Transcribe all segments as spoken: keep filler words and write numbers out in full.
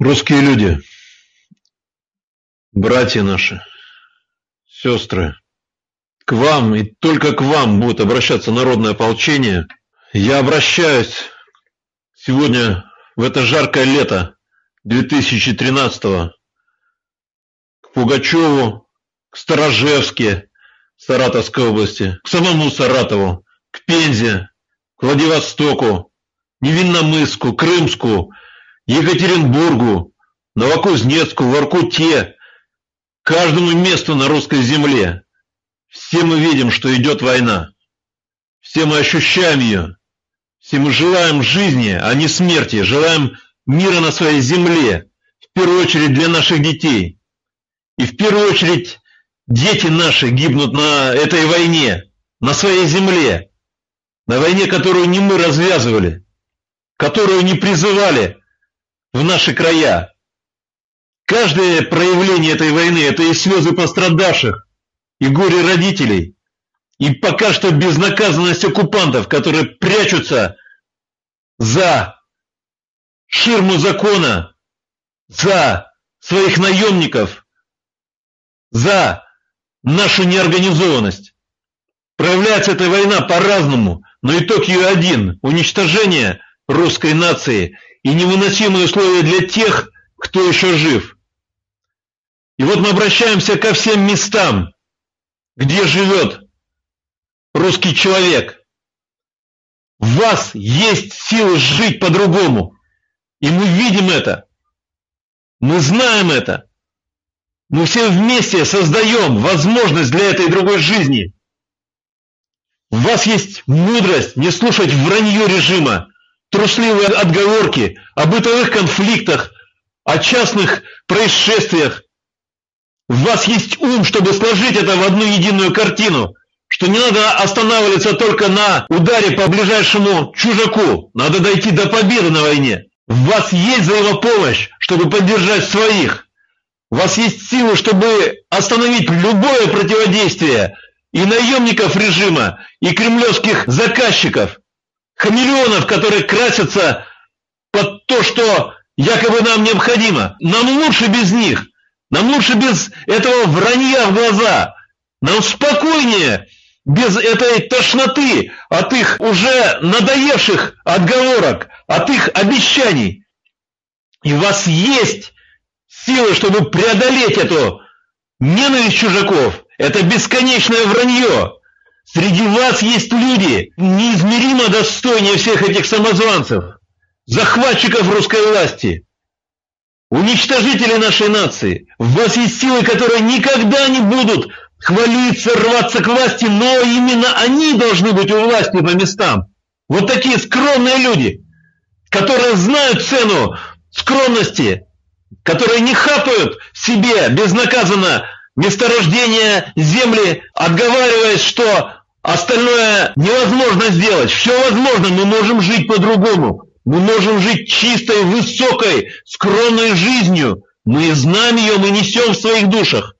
Русские люди, братья наши, сестры, к вам и только к вам будет обращаться народное ополчение. Я обращаюсь сегодня, в это жаркое лето две тысячи тринадцатого, к Пугачеву, к Сторожевске Саратовской области, к самому Саратову, к Пензе, к Владивостоку, Невинномысску, Крымску, Екатеринбургу, Новокузнецку, Воркуте, каждому месту на русской земле. Все мы видим, что идет война. Все мы ощущаем ее. Все мы желаем жизни, а не смерти. Желаем мира на своей земле. В первую очередь для наших детей. И в первую очередь дети наши гибнут на этой войне, на своей земле. На войне, которую не мы развязывали, которую не призывали в наши края. Каждое проявление этой войны – это и слезы пострадавших, и горе родителей, и пока что безнаказанность оккупантов, которые прячутся за ширму закона, за своих наемников, за нашу неорганизованность. Проявляется эта война по-разному, но итог ее один – уничтожение русской нации и невыносимые условия для тех, кто еще жив. И вот мы обращаемся ко всем местам, где живет русский человек. В вас есть силы жить по-другому. И мы видим это. Мы знаем это. Мы все вместе создаем возможность для этой другой жизни. В вас есть мудрость не слушать вранье режима, трусливые отговорки о бытовых конфликтах, о частных происшествиях. В вас есть ум, чтобы сложить это в одну единую картину, что не надо останавливаться только на ударе по ближайшему чужаку, надо дойти до победы на войне. В вас есть взаимопомощь, чтобы поддержать своих. У вас есть силы, чтобы остановить любое противодействие и наемников режима, и кремлевских заказчиков, хамелеонов, которые красятся под то, что якобы нам необходимо. Нам лучше без них. Нам лучше без этого вранья в глаза. Нам спокойнее без этой тошноты от их уже надоевших отговорок, от их обещаний. И у вас есть силы, чтобы преодолеть эту ненависть чужаков, это бесконечное вранье. Среди вас есть люди, неизмеримо достойнее всех этих самозванцев, захватчиков русской власти, уничтожители нашей нации. В вас есть силы, которые никогда не будут хвалиться, рваться к власти, но именно они должны быть у власти по местам. Вот такие скромные люди, которые знают цену скромности, которые не хапают себе безнаказанно месторождения земли, отговариваясь, что остальное невозможно сделать. Все возможно, мы можем жить по-другому. Мы можем жить чистой, высокой, скромной жизнью. Мы знаем ее, мы несем в своих душах.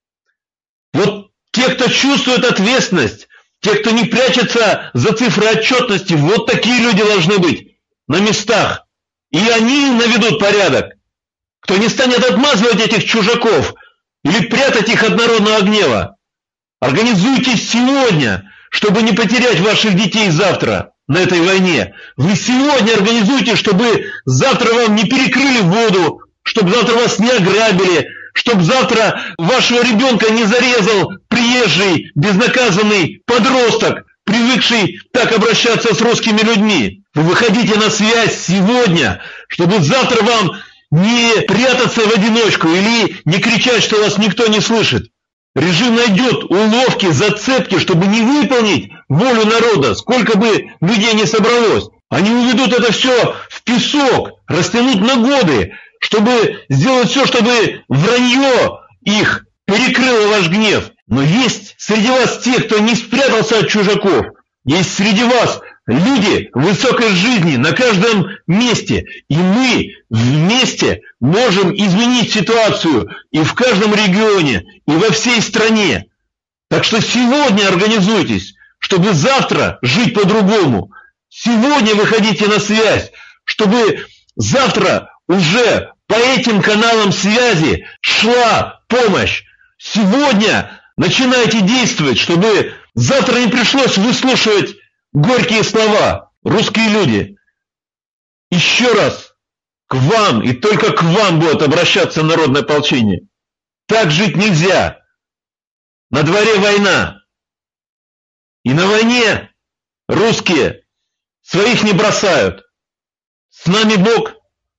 Вот те, кто чувствует ответственность, те, кто не прячется за цифры отчетности, вот такие люди должны быть на местах. И они наведут порядок. Кто не станет отмазывать этих чужаков или прятать их от народного гнева. Организуйтесь сегодня, чтобы не потерять ваших детей завтра на этой войне. Вы сегодня организуйте, чтобы завтра вам не перекрыли воду, чтобы завтра вас не ограбили, чтобы завтра вашего ребенка не зарезал приезжий, безнаказанный подросток, привыкший так обращаться с русскими людьми. Вы выходите на связь сегодня, чтобы завтра вам не прятаться в одиночку или не кричать, что вас никто не слышит. Режим найдет уловки, зацепки, чтобы не выполнить волю народа, сколько бы людей не собралось. Они уведут это все в песок, растянут на годы, чтобы сделать все, чтобы вранье их перекрыло ваш гнев. Но есть среди вас те, кто не спрятался от чужаков. Есть среди вас люди высокой жизни на каждом месте. И мы вместе можем изменить ситуацию и в каждом регионе, и во всей стране. Так что сегодня организуйтесь, чтобы завтра жить по-другому. Сегодня выходите на связь, чтобы завтра уже по этим каналам связи шла помощь. Сегодня начинайте действовать, чтобы завтра не пришлось выслушивать горькие слова. Русские люди, еще раз к вам и только к вам будет обращаться народное ополчение. Так жить нельзя. На дворе война. И на войне русские своих не бросают. С нами Бог.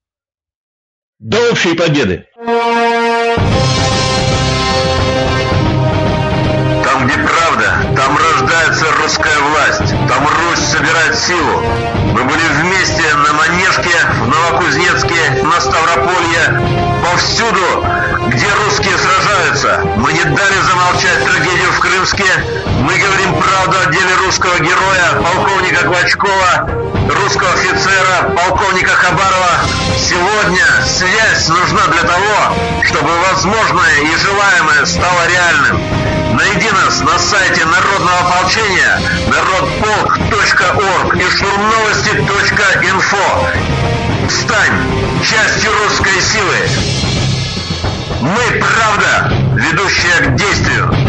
До общей победы. Там, где правда, там рождается русская власть. Там Русь собирает силу. Мы были вместе на Манежке, в Новокузнецке, на Ставрополье, повсюду, где русские сражаются. Мы не дали замолчать трагедию в Крымске. Мы говорим правду о деле русского героя, полковника Клочкова, русского офицера, полковника Хабарова. Сегодня связь нужна для того, чтобы возможное и желаемое стало реальным. Найди нас на сайте Народного ополчения народполк точка орг и штурмновости точка инфо. Стань частью русской силы. Мы, правда, ведущая к действию.